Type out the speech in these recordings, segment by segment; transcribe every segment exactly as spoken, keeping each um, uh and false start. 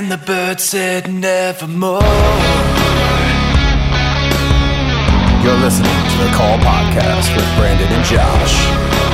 And the bird said nevermore. You're listening to the Call Podcast with Brandon and Josh.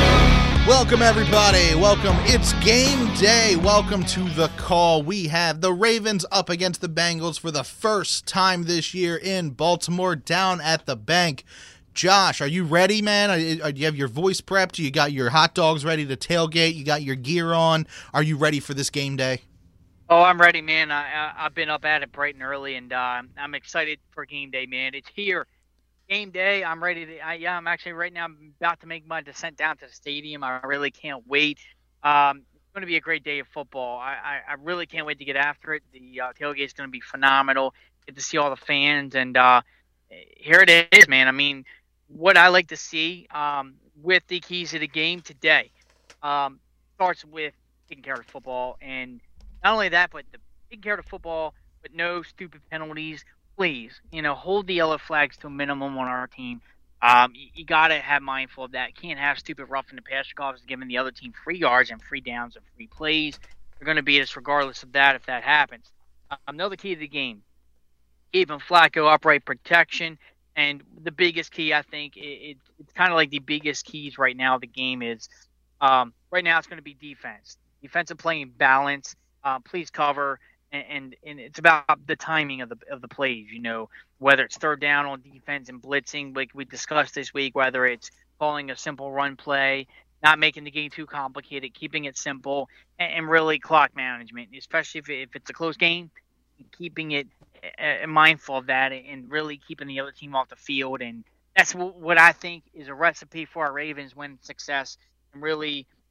Welcome, everybody. Welcome. It's game day. Welcome to the Call. We have the Ravens up against the Bengals for the first time this year in Baltimore, down at the bank. Josh, are you ready, man? Are, are, do you have your voice prepped? You got your hot dogs ready to tailgate? You got your gear on? Are you ready for this game day? Oh, I'm ready, man. I, I, I've been up at it bright and early, and uh, I'm excited for game day, man. It's here. Game day. I'm ready to. I, yeah, I'm actually right now. I'm about to make my descent down to the stadium. I really can't wait. Um, it's going to be a great day of football. I, I, I really can't wait to get after it. The uh, tailgate is going to be phenomenal. Get to see all the fans, and uh, here it is, man. I mean, what I like to see um, with the keys of the game today um, starts with taking care of football, and not only that, but the taking care of football, but no stupid penalties. Please, you know, hold the yellow flags to a minimum on our team. Um, you, you got to have mindful of that. You can't have stupid roughing the passer calls giving the other team free yards and free downs and free plays. They're going to beat us regardless of that if that happens. Um, another key to the game, keeping Flacco upright protection. And the biggest key, I think, it, it, it's kind of like the biggest keys right now of the game is um, right now it's going to be defense. Defensive playing balance. Uh, please cover. And, and it's about the timing of the of the plays, you know, whether it's third down on defense and blitzing, like we discussed this week, whether it's calling a simple run play, not making the game too complicated, keeping it simple, and, and really clock management, especially if, if it's a close game, keeping it uh, mindful of that and really keeping the other team off the field. And that's w- what I think is a recipe for our Ravens win success and really –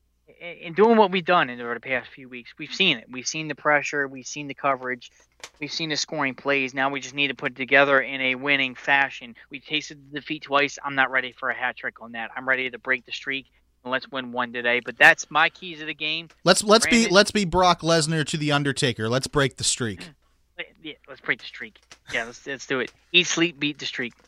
in doing what we've done over the past few weeks. We've seen it. We've seen the pressure. We've seen the coverage. We've seen the scoring plays. Now we just need to put it together in a winning fashion. We tasted the defeat twice. I'm not ready for a hat trick on that. I'm ready to break the streak, and let's win one today. But that's my keys of the game. Let's let's Brandon, be let's be Brock Lesnar to the Undertaker. Let's break the streak. Yeah, let's break the streak. Yeah, let's let's do it. Eat, sleep, beat the streak.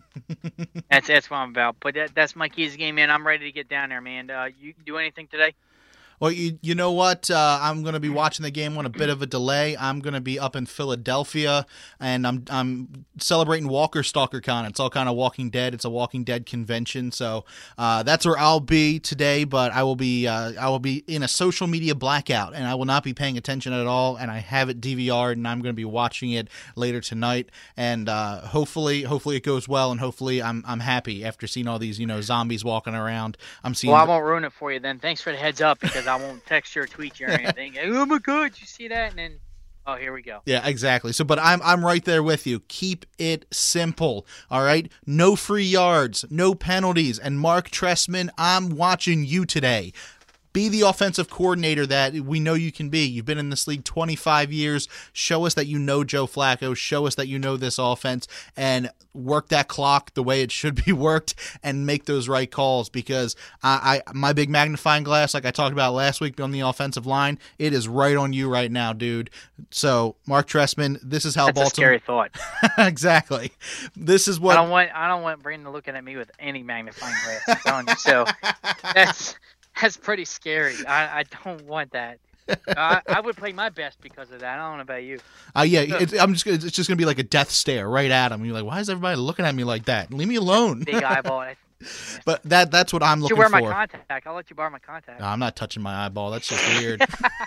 that's that's what I'm about. But that, that's my keys of the game, man. I'm ready to get down there, man. Uh, you do anything today? Well, you you know what? Uh, I'm going to be watching the game on a bit of a delay. I'm going to be up in Philadelphia, and I'm I'm celebrating Walker Stalker Con. It's all kind of Walking Dead. It's a Walking Dead convention, so uh, that's where I'll be today. But I will be uh, I will be in a social media blackout, and I will not be paying attention at all. And I have it D V R'd, and I'm going to be watching it later tonight. And uh, hopefully, hopefully it goes well, and hopefully I'm I'm happy after seeing all these you know zombies walking around. I'm seeing. Well, I won't ruin it for you then. Thanks for the heads up because I won't text you or tweet you or anything. Oh my God, you see that? And then, oh, here we go. Yeah, exactly. So, but I'm I'm right there with you. Keep it simple. All right, no free yards, no penalties, and Mark Trestman, I'm watching you today. Be the offensive coordinator that we know you can be. You've been in this league twenty-five years. Show us that you know Joe Flacco. Show us that you know this offense and work that clock the way it should be worked and make those right calls because I, I my big magnifying glass, like I talked about last week on the offensive line, it is right on you right now, dude. So, Mark Trestman, this is how That's Baltimore. a scary thought. Exactly. This is what I don't want. I don't want Brandon looking at me with any magnifying glass. I'm telling you. So that's. That's pretty scary. I, I don't want that. I, I would play my best because of that. I don't know about you. Uh, yeah, it, I'm just. Gonna, it's just gonna be like a death stare right at him. You're like, why is everybody looking at me like that? Leave me alone. Big eyeball. But that that's what I'm looking for. You wear my contact. I'll let you borrow my contact. No, I'm not touching my eyeball. That's just weird.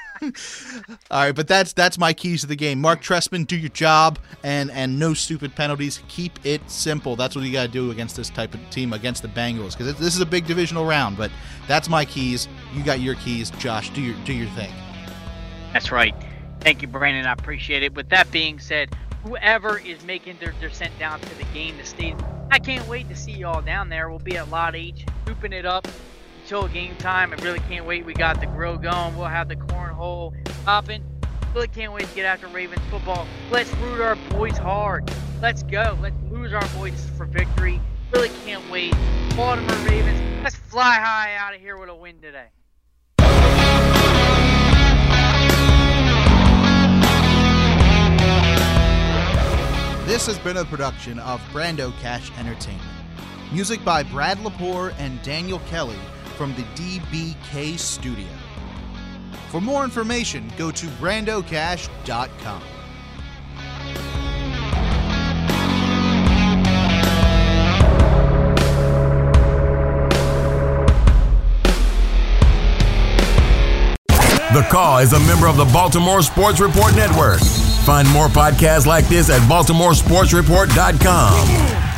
All right, but that's that's my keys to the game. Mark Trestman, do your job, and and no stupid penalties. Keep it simple. That's what you got to do against this type of team, against the Bengals, because this is a big divisional round. But that's my keys. You got your keys, Josh. Do your do your thing. That's right. Thank you, Brandon. I appreciate it. With that being said, whoever is making their descent down to the game, the stadium, I can't wait to see y'all down there. We'll be at Lot H, scooping it up until game time. I really can't wait. We got the grill going. We'll have the cornhole popping. Really can't wait to get after Ravens football. Let's root our boys hard. Let's go. Let's lose our boys for victory. Really can't wait. Baltimore Ravens, let's fly high out of here with a win today. This has been a production of Brando Cash Entertainment. Music by Brad Lepore and Daniel Kelly from the D B K Studio. For more information, go to brando cash dot com. The Call is a member of the Baltimore Sports Report Network. Find more podcasts like this at baltimore sports report dot com.